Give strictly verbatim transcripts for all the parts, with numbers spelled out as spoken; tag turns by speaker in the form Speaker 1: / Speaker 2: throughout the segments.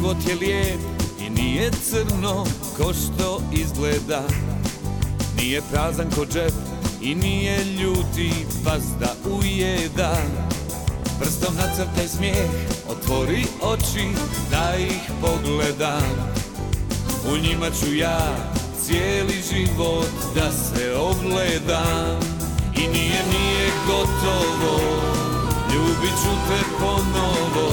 Speaker 1: život je lijep i nije crno ko što izgleda. Nije prazan ko džep i nije ljuti pas da ujeda. Prstom nacrtaj smijeh, otvori oči da ih pogledam. U njima ću ja cijeli život da se ogledam. I nije, nije gotovo, ljubit ću te ponovo.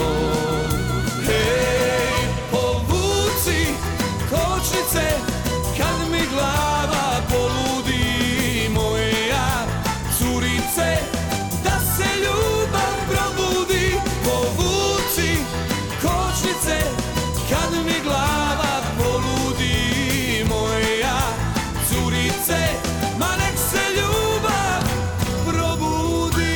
Speaker 1: Hej, povuci kočnice kad mi glava poludi. Moja curice, da se ljubav probudi. Povuci kočnice kad mi glava poludi. Moja curice, ma nek se ljubav probudi.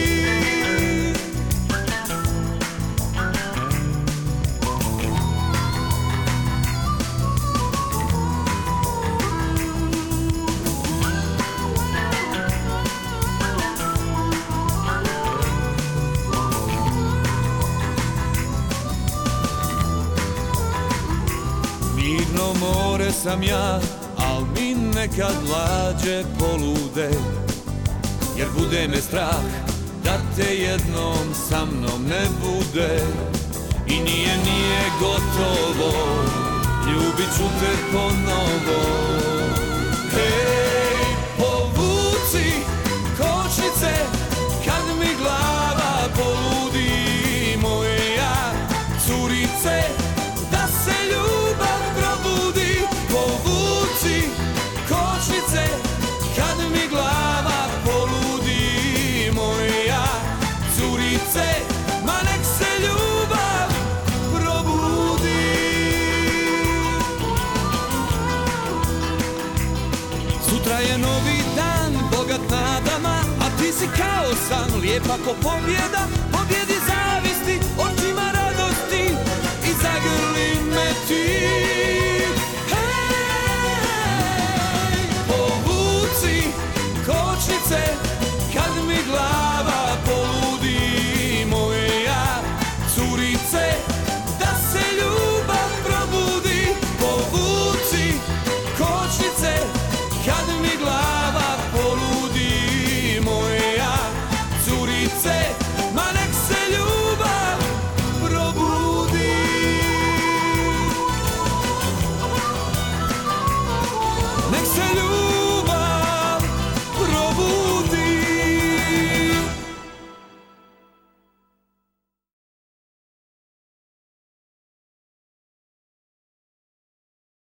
Speaker 1: Mirno more sam ja, al mi nekad lađe polude. Jer bude me strah da te jednom sa mnom ne bude. I nije, nije gotovo, ljubit ću te ponovo. Hej, povuci kočnice kad mi glava poludi. Moja curice, da se ljubav probudi. Povuci kočnice kad mi glava poludi. Moja curice, ma nek se ljubav probudi. Sutra je novi dan, bogat nadama, a ti si kao san, lijepa ko pobjeda. Pobjedi zavisti, očima radosti i zagrli me ti.